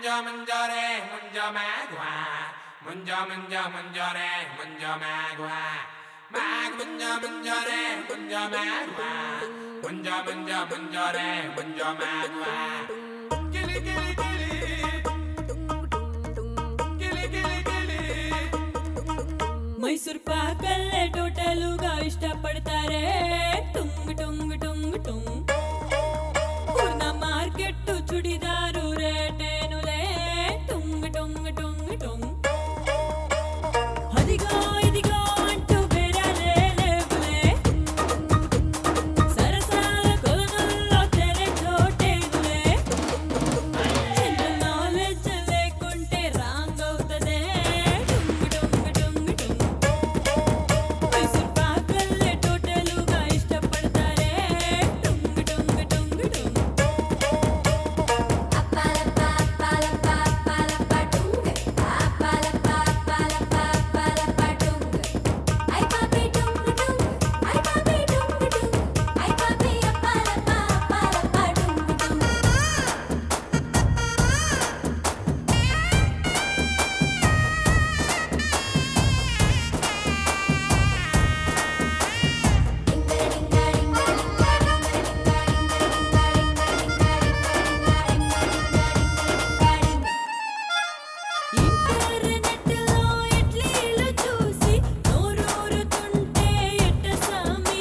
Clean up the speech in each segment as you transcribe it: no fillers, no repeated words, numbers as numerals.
munja re munja magua munja re munja magua mag munja re munja magua munja re munja magua gili gili gili gili gili gili Mysore पाकल्ले टोटलुगा इष्टपडतारे टुंग टुंग टुंग टुंग पूर्ण मार्केट चुड़ीदारू रेटेनुले टुंग टुंग टुंग टुंग अदिगो इदिगो अंटू बेराले लेबुले सरसाల కొలనుల్లో తెరే చోటేనులే జనరల్ నాలెడ్జ్ లేకుంటే రాంగ్ అవుతదే టुंग टुंग टुंग टुंग मैसूर पाकल्ले टोटलुगा इष्टपडतारे टुंग टुंग टुंग टुंग ఇంటర్నెట్లో ఇడ్లీలు చూసి నోరూరుతుంటే ఎట్ట సామి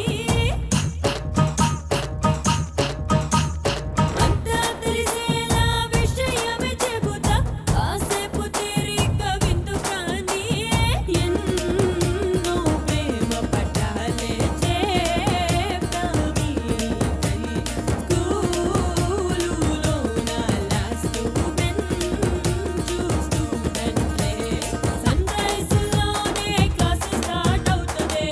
అంతా తెలిసేలా విషయమే చెబుతా కాసేపు తీరిక విందు కానీ ఎన్నో ప్రేమ పట్టాలే చేస్తావి స్కూలులో నా లాస్ట్ బెంచ్ స్టూడెంట్లే సన్ రైజ్లోనే క్లాస్ స్టార్ట్ అవుతదే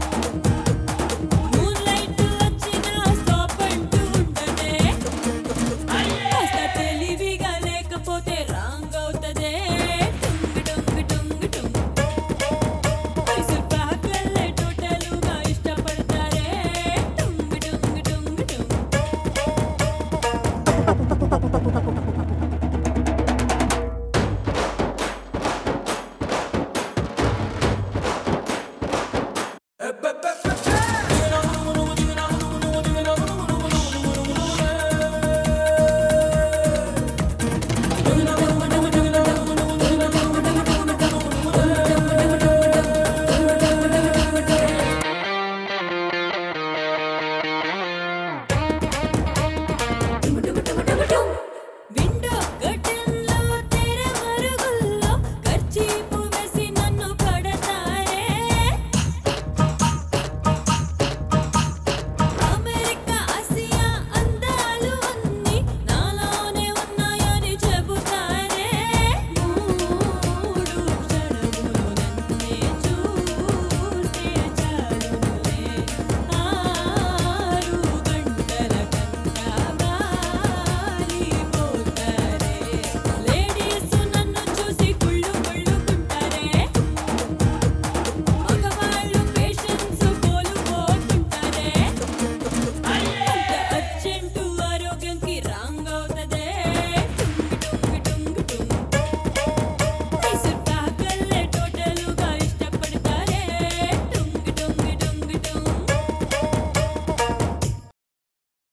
మూన్ లైట్ వచ్చినా స్టాప్ అంటూ ఉంటదే కాస్త తెలివిగా లేకపోతే రాంగ్ అవుతదే టुंग टुंग टुंग मैसूर पाकल्ले टोटलुगा इष्टपडतारे टुंग टुंग टुंग टुंग Munja